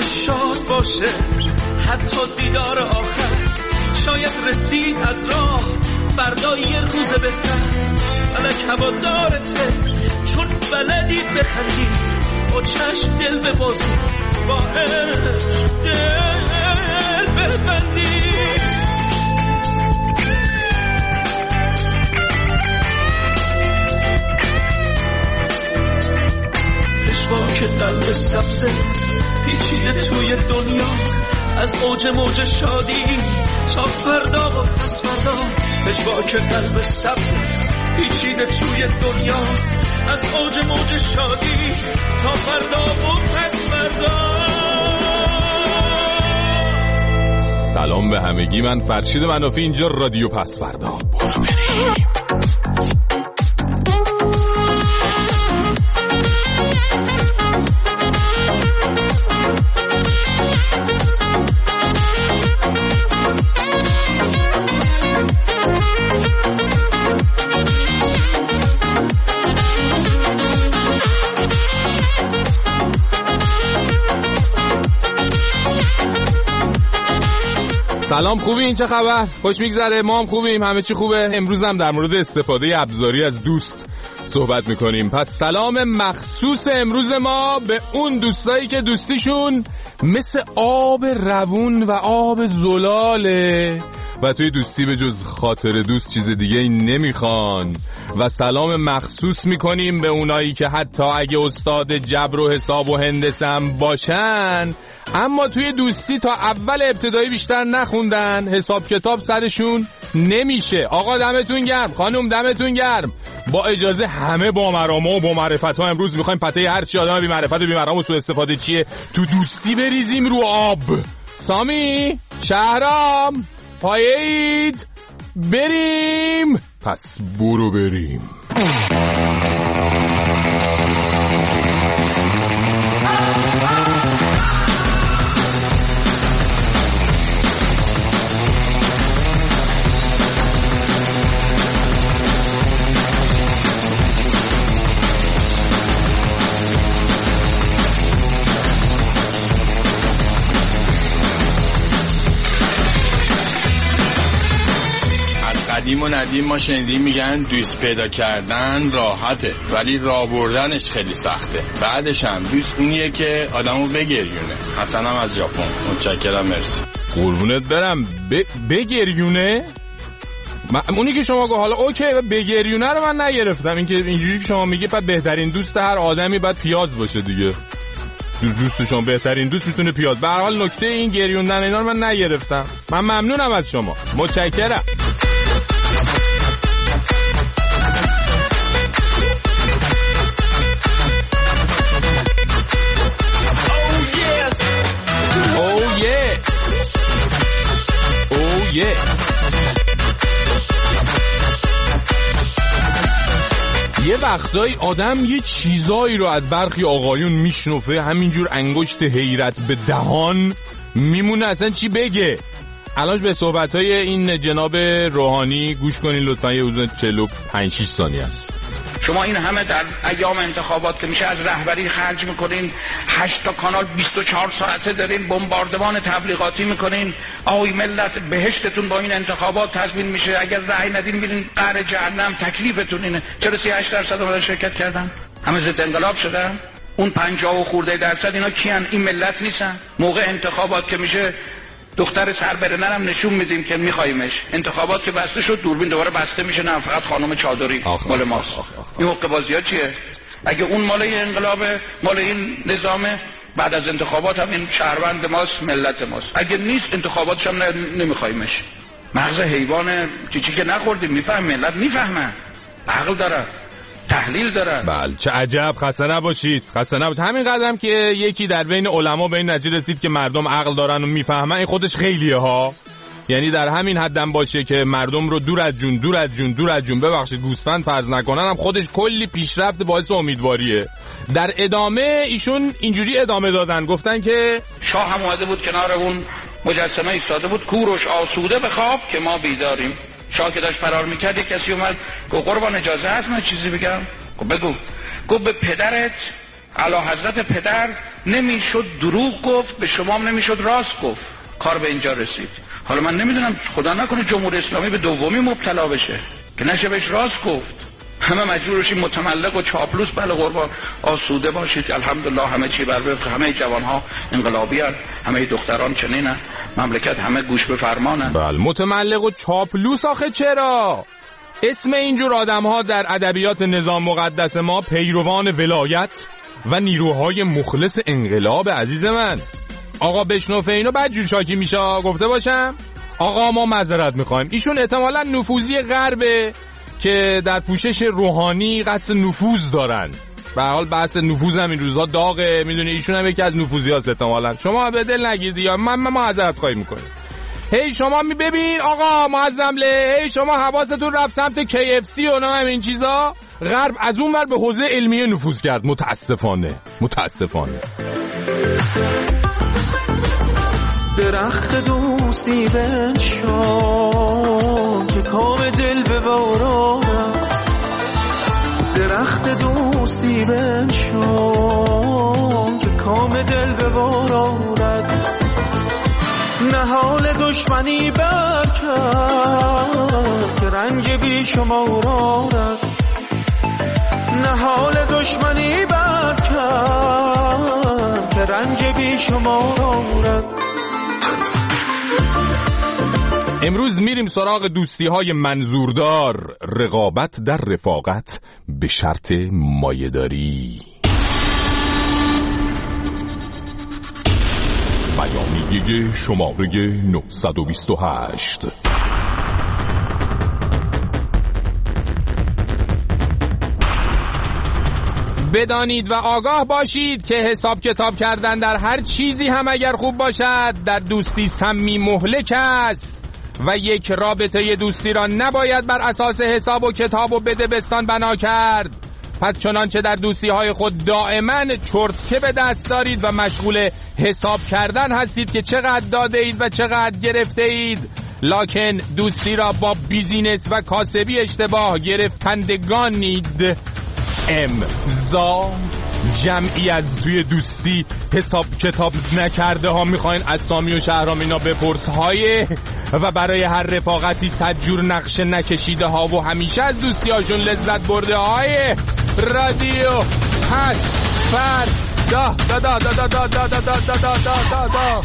شاد باشه حتی دیدار آخر. شاید رسید از راه فردا یه روز بهتر. فلک هوادارته چون بلدی بخندی، با چشم دل ببازی، با عشق دل ببندی. پشواک قلب سبزه پیچیده توی دنیا، از اوج موج شادی تا فردا و پس فردا. پشواک قلب سبزه پیچیده توی دنیا، از اوج موج شادی تا فردا و پس فردا. سلام به همگی، من فرشید منافی، اینجا رادیو پس فردا. برو بریم. سلام، خوبی؟ این چه خبر؟ خوش میگذره؟ ما هم خوبیم، همه چی خوبه. امروز هم در مورد استفاده ابزاری از دوست صحبت میکنیم. پس سلام مخصوص امروز ما به اون دوستایی که دوستیشون مثل آب روون و آب زلاله و توی دوستی به جز خاطر دوست چیز دیگه نمیخوان. و سلام مخصوص میکنیم به اونایی که حتی اگه استاد جبر و حساب و هندسه هم باشن، اما توی دوستی تا اول ابتدایی بیشتر نخوندن، حساب کتاب سرشون نمیشه. آقا دمتون گرم، خانم دمتون گرم. با اجازه همه با مرامه و با معرفت ها امروز میخوایم پته هر چی آدم بی معرفت و بی مرام و سوء استفاده چیه تو دوستی بریزیم رو آب. سامی، شهرام، پایید، بریم. پس برو بریم. قدیم و ندیم ما شنیدیم میگن دوست پیدا کردن راحته ولی راه بردنش خیلی سخته. بعدش هم دوست اونیه که آدمو بگریونه. حسنم از ژاپن. متشکرم، مرسی. قربونت برم. بگریونه؟ اونی که شما گفت حالا اوکی، بگریونه رو من نگرفتم. اینجوری که شما میگی بعد بهترین دوست هر آدمی باید پیاز باشه دیگه. دوستشون بهترین دوست میتونه پیاز. به هر حال نکته این گریوندن اینا رو من نگرفتم. من ممنونم از شما. متشکرم. یه وقتایی آدم یه چیزایی رو از برخی آقایون میشنفه، همینجور انگشت حیرت به دهان میمونه اصلا چی بگه. الان به صحبت‌های این جناب روحانی گوش کنین لطفاً. یه حدود 45-6 ثانیه است. شما این همه در ایام انتخابات که میشه از رهبری خرج میکنین، 8 تا کانال 24 ساعته دارین بمباردمان تبلیغاتی میکنین. آی ملت بهشتتون با این انتخابات تضمین میشه، اگر رأی ندین میرین قعر جهنم. تکلیفتون اینه. چرا 38% اومدن شرکت کردن؟ همه ضد انقلاب شدن. اون 50 و خورده درصد اینا کیان؟ این ملت نیستن؟ موقع انتخابات که میشه دختر سربرنرم نشون میدیم که میخوایمش. انتخابات که بسته شد دوربین دوباره بسته میشه، نه فقط خانم چادری مال ماست. این حقه بازی ها چیه؟ اگه اون مال این انقلابه، مال این نظامه، بعد از انتخابات هم این شهروند ماست، ملت ماست. اگه نیست انتخاباتش هم نمیخوایمش. مغز حیوان چیزی که نخوردیم میفهم. ملت میفهمن، عقل داره، تحلیل دارن. بله چه عجب. خسته نباشید. همین قدم که یکی در بین علما به این نتیجه رسید که مردم عقل دارن و میفهمن، این خودش خیلیه ها. یعنی در همین حدم باشه که مردم رو دور از جون ببخشید گوسفند فرض نکنن، هم خودش کلی پیشرفت باعث امیدواریه. در ادامه ایشون اینجوری ادامه دادن، گفتن که شاه هم اومده بود کنار اون مجسمه ایستاده بود، کوروش آسوده به خواب که ما بیداریم. شاه که داشت فرار میکرد یک کسی اومد گفت قربان اجازه هست من چیزی بگم؟ گفت بگو. گفت به پدرت اعلیحضرت پدر نمیشد دروغ گفت، به شما هم نمیشد راست گفت. کار به اینجا رسید. حالا من نمیدونم خدا نکنه جمهوری اسلامی به دومی مبتلا بشه که نشه بهش راست گفت. همه مجبور بشیم متملق و چاپلوس. بله قربان، آسوده باشید. الحمدلله همه چی بر وفق، همه جوانها انقلابی هست، همه دختران چنینه، مملکت همه گوش به فرمانه. بله متملق و چاپلوس آخه چرا؟ اسم اینجور آدم ها در ادبیات نظام مقدس ما پیروان ولایت و نیروهای مخلص انقلاب. عزیز من آقا بشنوفه اینو بعد جور شاکی میشه. گفته باشم آقا ما معذرت میخوایم. ایشون احتمالاً نفوذی غربه که در پوشش روحانی قصد نفوذ دارن. به حال بحث نفوذ هم این روزا داغه، میدونی ایشون هم یکی از نفوذی هاست احتمالاً. شما به دل نگیرید یا من معذرت خواهی میکنیم. هی شما ببین آقا معظمله، هی شما حواستون رفت سمت KFC و نه این چیزا. غرب از اون ور به حوزه علمیه نفوذ کرد. متاسفانه. درخت دوستی بنشان که کام دل ببارد، درخت دوستی بنشان که کام دل ببارد، نهال دشمنی برکرد که رنج بی شمار آرد، نهال دشمنی برکرد که رنج بی شمار آرد. امروز میریم سراغ دوستی های منظوردار. رقابت در رفاقت به شرط مایه‌داری. بیانیه شماره 928. بدانید و آگاه باشید که حساب کتاب کردن در هر چیزی هم اگر خوب باشد، در دوستی سمی مهلک است و یک رابطه دوستی را نباید بر اساس حساب و کتاب و بده بستان بنا کرد. پس چنانچه در دوستی های خود دائما چرتکه به دست دارید و مشغول حساب کردن هستید که چقدر داده اید و چقدر گرفته اید، لکن دوستی را با بیزینس و کاسبی اشتباه گرفتندگانید. امضا جمعی از توی دوستی حساب کتاب نکرده ها میخواین اسامی و شهرام اینا بپرس های و برای هر رفاقتی 100 جور نقشه نکشیده ها و همیشه از دوستی هاشون لذت برده های رادیو هست فرد دا دا دا دا دا دا دا دا دا دا دا دا دا.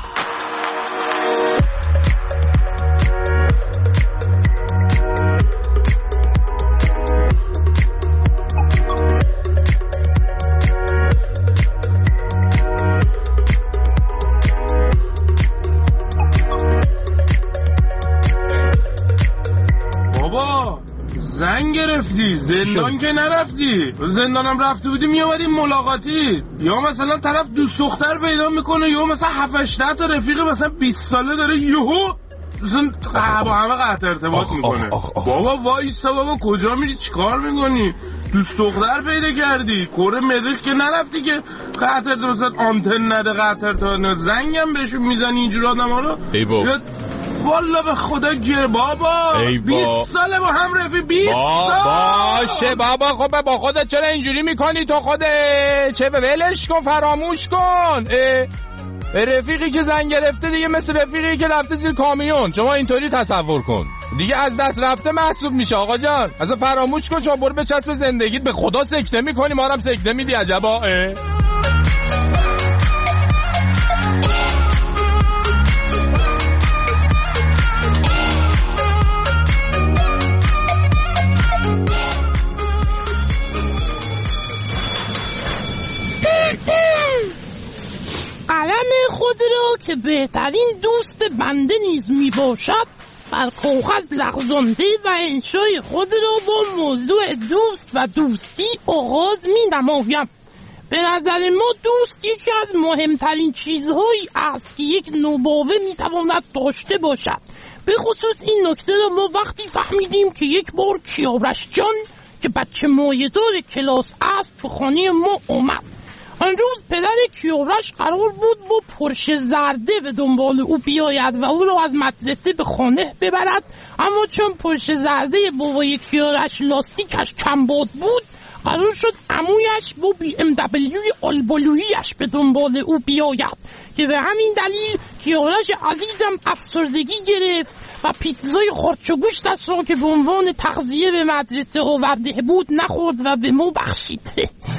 زنگ گرفتی، زندان که نرفتی. زندانم رفته بودی میامدی ملاقاتی، یا مثلا طرف دوست دختر پیدا میکنه، یا مثلا 7-8 تا رفیق مثلا 20 ساله داره، یهو مثلا با همه قطع ارتباط میکنه. بابا وایسا بابا، کجا میری؟ چیکار میکنی؟ دوست دختر پیدا کردی، کره مریخ که نرفتی که قطع ارتباط آنتن نده، قطع ارتباط زنگم بهشون میزنی اینجور آدما رو. ای بابا والا به خدا گیر بابا، 20 ساله با هم رفی، 20 سال باشه بابا. خب با خودت چرا اینجوری میکنی تو خودت؟ چه ولش کن، فراموش کن. رفیقی که زنگ گرفته دیگه مثل رفیقی که رفته زیر کامیون. شما اینطوری تصور کن دیگه، از دست رفته محسوب میشه آقا جان. اصلا فراموش کن، شما برو بچسب زندگیت. به خدا سکته میکنی، ما هم سکته میدی. عجبا. قلم خود را که بهترین دوست بنده نیز می باشد بر کاغذ لغزانده و انشای خود را با موضوع دوست و دوستی آغاز می نمایم. به نظر ما دوست یکی از مهمترین چیزهایی است که یک نوباوه می تواند داشته باشد. به خصوص این نکته را ما وقتی فهمیدیم که یک بار کیارش جان که بچه مایه‌دار کلاس است به خانه ما اومد. آن روز پدر کیارش قرار بود با پرشه زرده به دنبال او بیاید و او را از مدرسه به خانه ببرد، اما چون پرشه زرده بابای کیارش لاستیکش کمباد بود، قرار شد عمویش با BMW آلبالوییش به دنبال او بیاید که به همین دلیل کیارش عزیزم افسردگی گرفت و پیتزای خرچ و گوشتش را که به عنوان تغذیه به مدرسه آورده بود نخورد و به ما بخشید.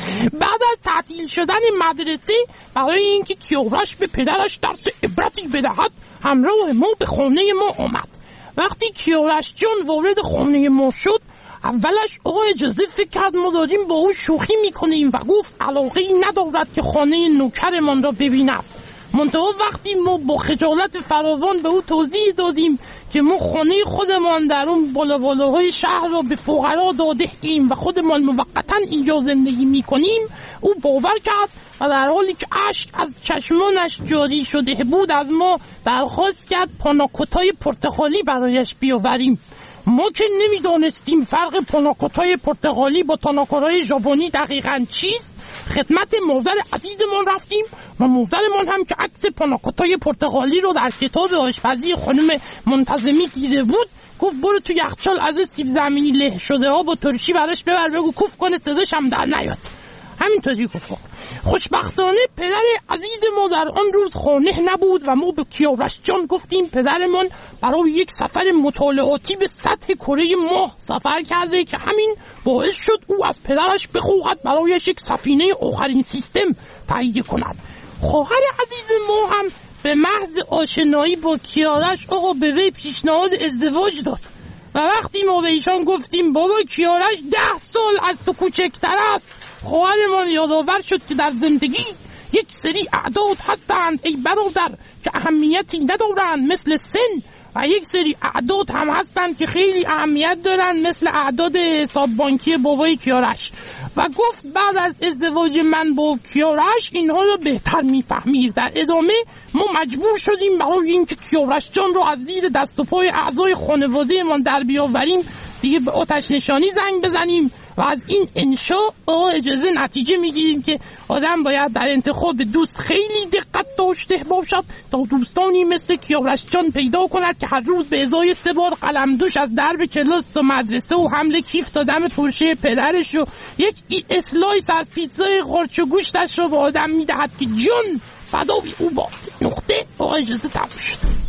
بعد از تعطیل شدن مدرسه، برای اینکه کیارش به پدرش درس عبرتی بدهد، همراه ما به خانه ما آمد. وقتی کیارش جان وارد خانه ما شد، اولش آقا اجازه فکر کرد ما داریم با او شوخی میکنیم و گفت علاقه‌ای ندارد که خانه نوکرمان را ببیند. منتها وقتی ما با خجالت فراوان به او توضیح دادیم که ما خانه خودمان در اون بالاهای شهر را به فقرا داده ایم و خودمان موقتا اینجا زندگی میکنیم، او باور کرد و در حالی که اشک از چشمانش جاری شده بود از ما درخواست کرد پاناکوتای پرتقالی برایش بیاوریم. ما که نمیدانستیم فرق پاناکوتای پرتقالی با پاناکوتای ژاپنی دقیقاً چیست، خدمت مادر عزیزمان رفتیم و مادرمان هم که عکس پاناکوتای پرتقالی رو در کتاب آشپزی خانم منتظمی دیده بود، گفت برو تو یخچال از سیب زمینی له شده ها با ترشی براش ببر بگو کوف کنه صداش هم در نیاد. همینطوری گفت. خوشبختانه پدر عزیز ما در آن روز خانه نبود و ما به کیارش جان گفتیم پدرمان برای یک سفر مطالعاتی به سطح کره ماه سفر کرده که همین باعث شد او از پدرش بخواهد برایش یک سفینه آخرین سیستم تهیه کند. خواهر عزیز ما هم به محض آشنایی با کیارش آقا به وی پیشنهاد ازدواج داد و وقتی ما به ایشان گفتیم بابا کیارش 10 سال از تو کوچکتر است، خواهرمان یادآور شد که در زندگی یک سری اعداد هستند ای برادر که اهمیتی ندارند مثل سن، و یک سری اعداد هم هستند که خیلی اهمیت دارند مثل اعداد حساب بانکی بابای کیارش، و گفت بعد از ازدواج من با کیارش اینها رو بهتر میفهمید. در ادامه ما مجبور شدیم برای اینکه کیارش جان رو از زیر دست و پای اعضای خانواده من در بیاوریم دیگه به آتش نشانی زنگ بزنیم و از این انشاء اجازه نتیجه میگیریم که آدم باید در انتخاب دوست خیلی دقت داشته باشد تا دوستانی مثل کیارش جان پیدا کند که هر روز به ازای 3 بار قلمدوش از درب کلاس تا مدرسه و حمله کیف تا دم پرشه پدرش و یک اسلایس از پیتزای خرچ و گوشتش رو به آدم میدهد که جان فدای او باد. نقطه. اجازه تموم شد.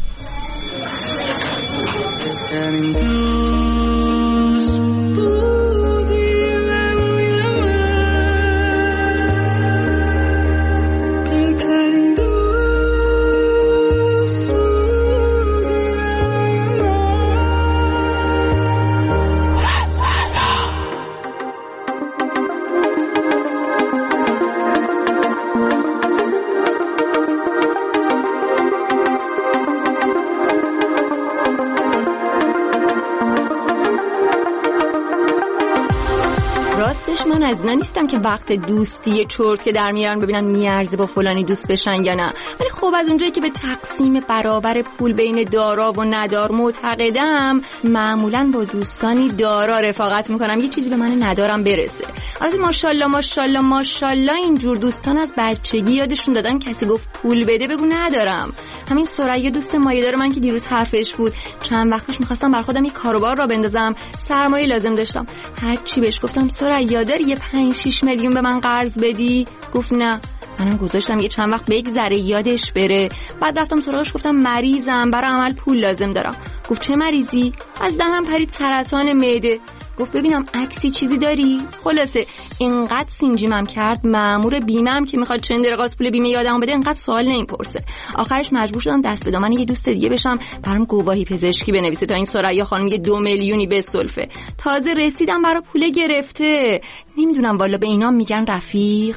من از اینا نیستم که وقت دوستی چرت که در میارن ببینن میارزه با فلانی دوست بشن یا نه، ولی خب از اونجایی که به تقسیم برابر پول بین دارا و ندار معتقدم، معمولا با دوستانی دارا رفاقت میکنم یه چیزی به من ندارم برسه. البته ماشاءالله ماشاءالله ماشاءالله اینجور دوستان از بچگی یادشون دادن کسی گفت پول بده بگو ندارم. همین سریا دوست مایه‌دار من که دیروز حرفش بود، چند وقت پیش می‌خواستم بر خودم یه کاروبار را بندازم، سرمایه لازم داشتم، هر چی بهش گفتم سریا داری یه 5-6 میلیون به من قرض بدی؟ گفت نه. منم گذاشتم یه چند وقت بگذره یادش بره. بعد رفتم سراغش گفتم مریضم برای عمل پول لازم دارم. گفت چه مریضی؟ از دهنم پرید سرطان معده. گفت ببینم عکسی چیزی داری؟ خلاصه اینقدر سینجیمم کرد مأمور بیمه‌ام که میخواد چند درقاس پول بیمه یادم بده اینقدر سوال نمیپرسه. آخرش مجبور شدم دست به دامن یه دوست دیگه بشم برام گواهی پزشکی بنویسه تا این سریا خانم یه 2 میلیونی بسلفه. تازه رسیدم برای پول گرفته. نمیدونم والا به اینا میگن رفیق.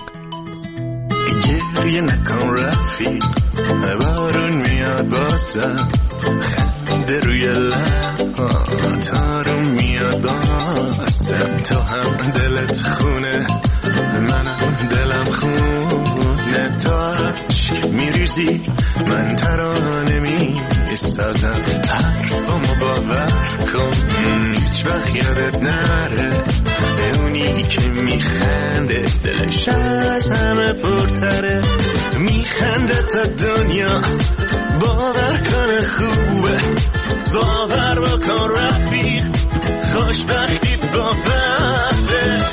گریه نکن رفیق بارون میاد بازم خنده روی لبات آروم میاد بازم تو هم دلت خونه منم دلم خونه تا عشق میریزی من ترانه میگم میسازم حرفامو باور کن هیچ وقت یادت نره اونی که میخنده دلش از همه پرتره میخنده تا دنیا باور کنه خوبه باور بکن رفیق خوشبختی با فرده.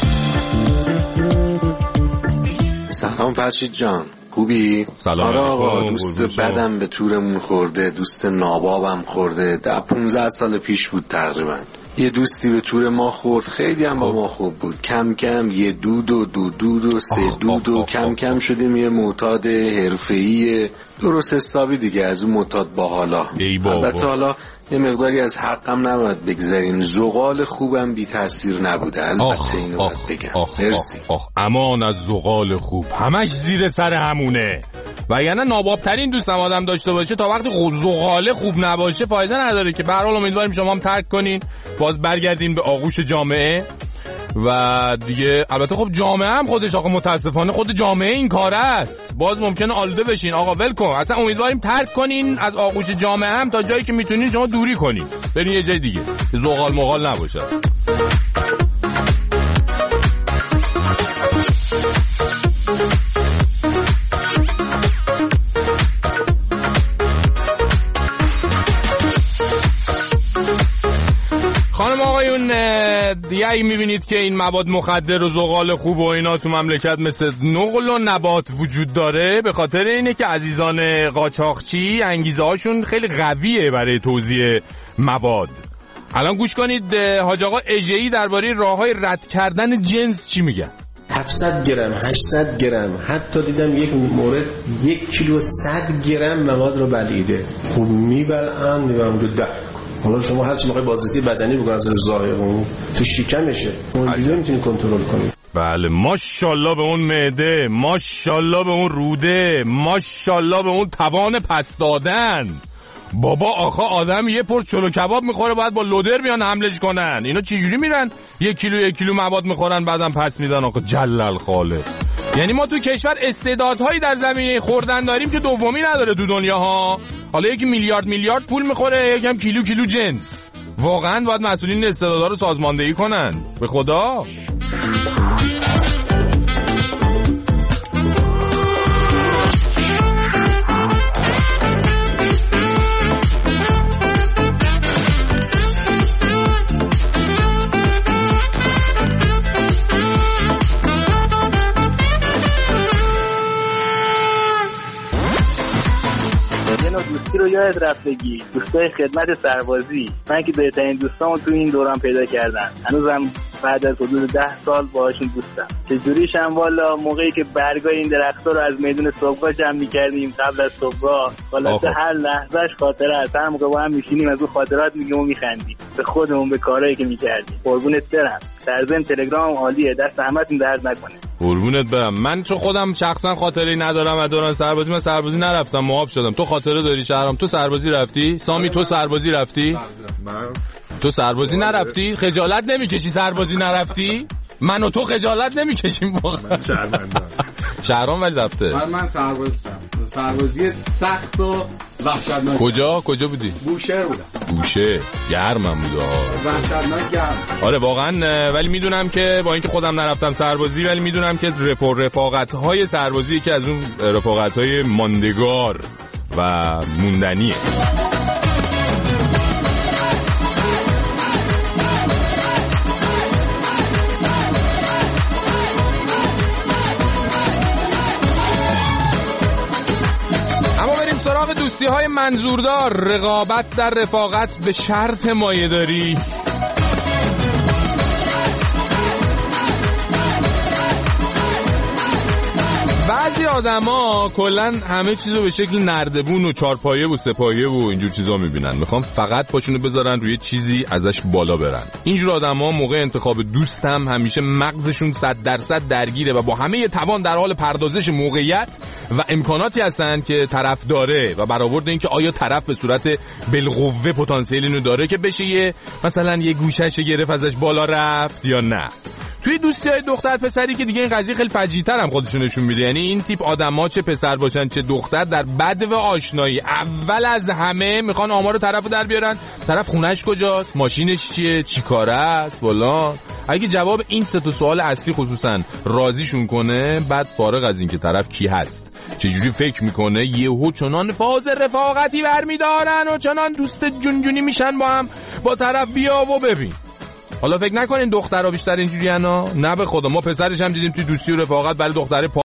سلام فرشید جان، خوبی؟ سلام. آره آقا، دوست بدم به تورمون خورده، دوست نابابم خورده. 15 سال پیش بود تقریبا. یه دوستی به تور ما خورد، خیلی هم با ما خوب بود. کم کم یه دود و دو و سه دود و کم کم شدیم یه معتاد حرفه‌ای درست حسابی دیگه، از اون معتاد باحالا. البته حالا یه مقداری از حقم نباید بگذاریم، زغال خوبم بی تاثیر نبوده، البته اینو باید بگم. مرسی. امان از زغال خوب، همش زیر سر همونه. و یعنی نابابترین دوستم آدم داشته باشه تا وقتی زغال خوب نباشه فایده نداره که. به هر حال امیدواریم شما هم ترک کنین، باز برگردین به آغوش جامعه و دیگه. البته خب جامعه هم خودش آقا متاسفانه خود جامعه این کاره است، باز ممکنه آلوده بشین. آقا ول کن، اصلا امیدواریم ترک کنین از آغوش جامعه هم تا جایی که میتونین شما دوری کنین، برین یه جای دیگه که زغال مغال نباشه. خانم آقایون، دیگه ای میبینید که این مواد مخدر و زغال خوب و اینا تو مملکت مثل نقل و نبات وجود داره، به خاطر اینه که عزیزان قاچاقچی انگیزه هاشون خیلی قویه برای توزیع مواد. الان گوش کنید حاج آقا اژه‌ای درباره راههای رد کردن جنس چی میگن. 700 گرم 800 گرم، حتی دیدم یک مورد 1 کیلو 100 گرم مواد رو بلعیده. خوب میبرم رو ده. حالا شما هر چی میخوای بازرسی بدنی بگو از ظاهر اون تو شکمشه، اونجوری نمیتونی کنترل کنی. بله، ماشاءالله به اون معده، ماشاءالله به اون روده، ماشاءالله به اون توان پس دادن. بابا آخه آدم یه پرس چلو کباب میخوره باید با لودر بیان حملش کنن. اینا چجوری میرن 1 کیلو مواد میخورن بعدم پس میدن؟ آخه جلل خالق. یعنی ما تو کشور استعدادهایی در زمینه خوردن داریم که دومی نداره تو دنیا ها. حالا یکی میلیارد پول میخوره، یکم کیلو جنس. واقعا باید مسئولین استعدادها رو سازماندهی کنن، به خدا. دوستی رو یاد رفتگی، دوستای خدمت سربازی. من که بهترین دوستامو تو این دوران پیدا کردن، هنوزم بعد از حدود 10 سال باهاشون دوستم. چجوریشم والا، موقعی که برگای این درخت‌ها رو از میدون صبحگاه جمع می‌کردیم قبل از صبحگاه، والا هر لحظهش خاطره است. هر موقع با هم میشینیم از اون خاطرات میگیم و میخندیم به خودمون، به کارهایی که می‌کردیم. قربونت برم. در ضمن تلگرام عالیه، دست همتون درد نکنه. قربونت برم. من چون خودم شخصا خاطری ندارم از دوران سربازی، من سربازی نرفتم، معاف شدم. تو خاطره داری شهرام؟ تو سربازی رفتی؟ سامی تو سربازی رفتی؟ تو سربازی نرفتی؟ خجالت نمیکشی سربازی نرفتی؟ من و تو خجالت نمیکشیم واقعا. شهرام ولی رفته. من سربازی سخت و وحشتناک. کجا بودی؟ بوشهر بودم. بوشهر گرمم بود. وحشتناک گرم. آره واقعا. ولی میدونم که با اینکه خودم نرفتم سربازی، ولی میدونم که رفاقت‌های سربازی که از اون رفاقت‌های ماندگار و موندنیه. سراغ دوستی های منظوردار، رقابت در رفاقت به شرط مایه‌داری. بعضی آدما کلا همه چیزو به شکل نردبون و چارپایه و سه‌پایه و اینجور چیزا میبینن، میخوام فقط پاشونو بذارن روی چیزی ازش بالا برن. اینجور آدما موقع انتخاب دوست هم همیشه مغزشون 100% درگیره و با همه توان در حال پردازش موقعیت و امکاناتی هستن که طرف داره و برآورد این که آیا طرف به صورت بالقوه پتانسیل اینو داره که بشه مثلا یه گوشه‌ش گرفت ازش بالا رفت یا نه. توی دوستی‌های دختر پسری که دیگه این قضیه خیلی فجیع‌تر هم خودشون نشون میده. یعنی این تیپ آدما چه پسر باشن چه دختر در بدو آشنایی اول از همه میخوان آمار طرفو در بیارن. طرف خونش کجاست، ماشینش چیه، چیکاره است، فلان. اگه جواب این سه تا سوال اصلی خصوصا راضیشون کنه، بعد فارغ از این که طرف کی هست چجوری فکر میکنه، یهو چنان فاز رفاقتی برمیدارن و چنان دوست جونجونی میشن با طرف. بیا و ببین. حالا فکر نکنین دخترها بیشتر اینجوری انا، نه به خدا، ما پسرش هم دیدیم توی دوستی و رفاقت برای دختره